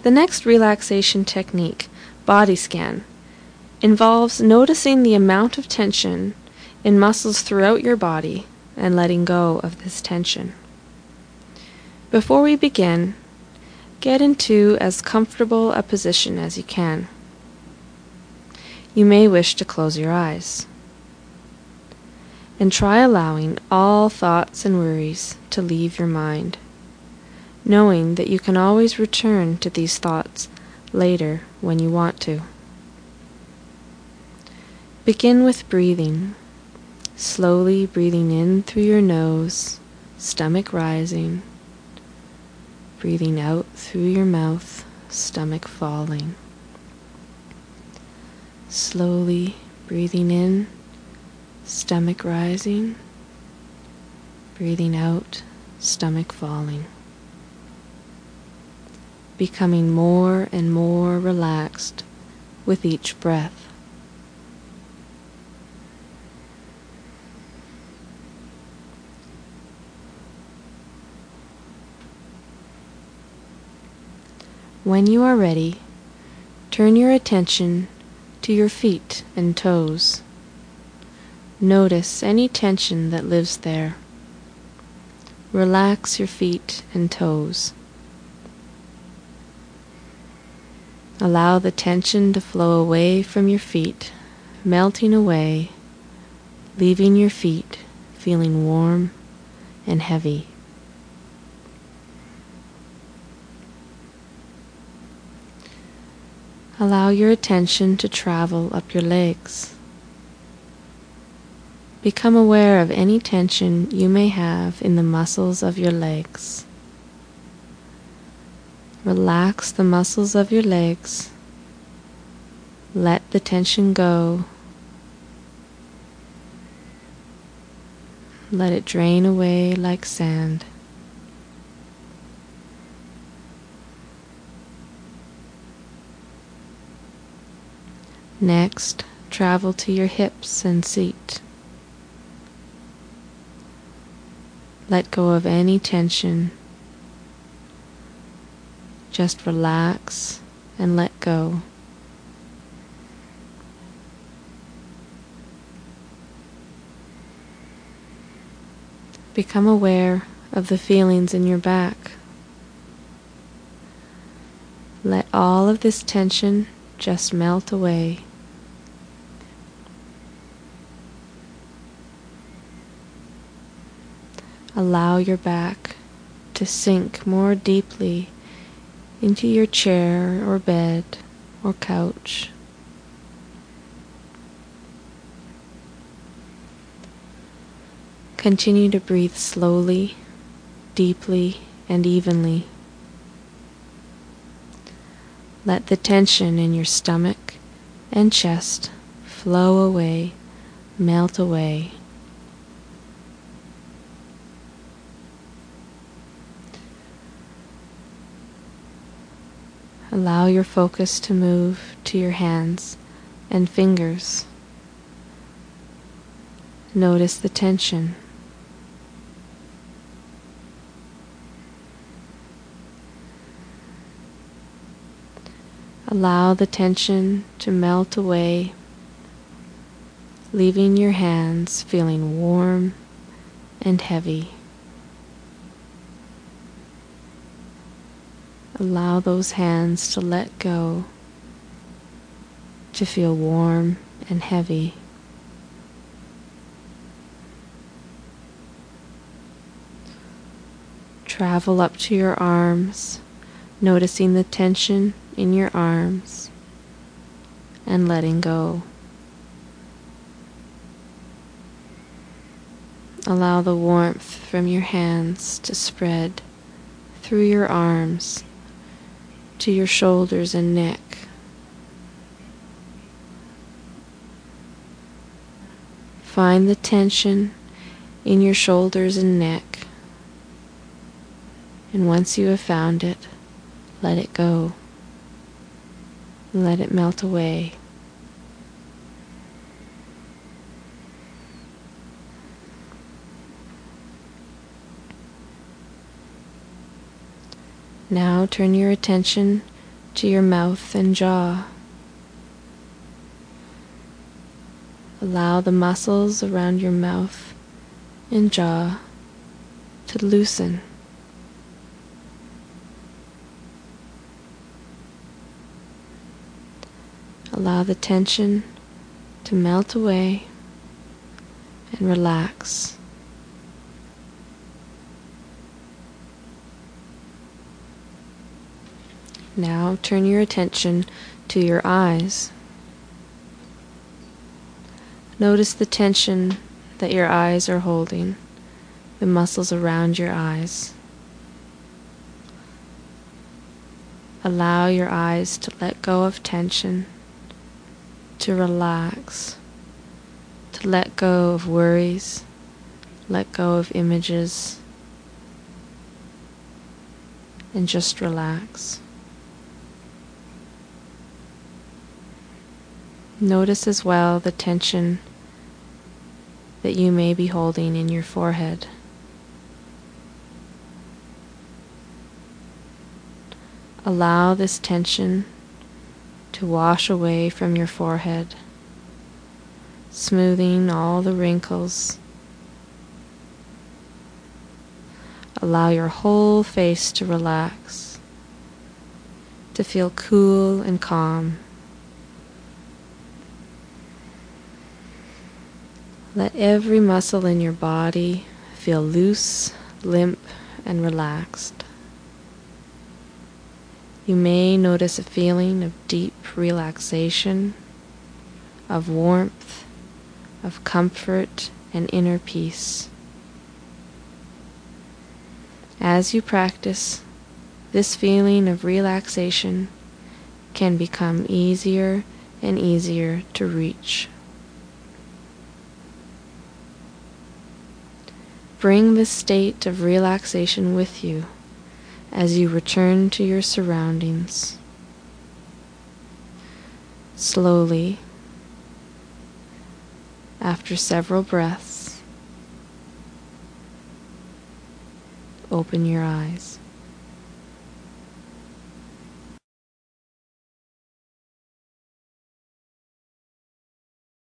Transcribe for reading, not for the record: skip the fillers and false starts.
The next relaxation technique, body scan, involves noticing the amount of tension in muscles throughout your body and letting go of this tension. Before we begin, get into as comfortable a position as you can. You may wish to close your eyes and try allowing all thoughts and worries to leave your mind, knowing that you can always return to these thoughts later when you want to. Begin with breathing, slowly breathing in through your nose, stomach rising, breathing out through your mouth, stomach falling. Slowly breathing in, stomach rising, breathing out, stomach falling. Becoming more and more relaxed with each breath. When you are ready, turn your attention to your feet and toes. Notice any tension that lives there. Relax your feet and toes. Allow the tension to flow away from your feet, melting away, leaving your feet feeling warm and heavy. Allow your attention to travel up your legs. Become aware of any tension you may have in the muscles of your legs. Relax the muscles of your legs. Let the tension go. Let it drain away like sand. Next, travel to your hips and seat. Let go of any tension. Just relax and let go. Become aware of the feelings in your back. Let all of this tension just melt away. Allow your back to sink more deeply into your chair or bed or couch. Continue to breathe slowly, deeply, and evenly. Let the tension in your stomach and chest flow away, melt away. Allow your focus to move to your hands and fingers. Notice the tension. Allow the tension to melt away, leaving your hands feeling warm and heavy. Allow those hands to let go, to feel warm and heavy. Travel up to your arms, noticing the tension in your arms and letting go. Allow the warmth from your hands to spread through your arms to your shoulders and neck. Find the tension in your shoulders and neck, and once you have found it, let it go. Let it melt away. Now turn your attention to your mouth and jaw. Allow the muscles around your mouth and jaw to loosen. Allow the tension to melt away and relax. Now turn your attention to your eyes. Notice the tension that your eyes are holding, the muscles around your eyes. Allow your eyes to let go of tension, to relax, to let go of worries, let go of images, and just relax. Notice as well the tension that you may be holding in your forehead. Allow this tension to wash away from your forehead, smoothing all the wrinkles. Allow your whole face to relax, to feel cool and calm. Let every muscle in your body feel loose, limp, and relaxed. You may notice a feeling of deep relaxation, of warmth, of comfort and inner peace. As you practice, this feeling of relaxation can become easier and easier to reach. Bring this state of relaxation with you as you return to your surroundings. Slowly, after several breaths, open your eyes.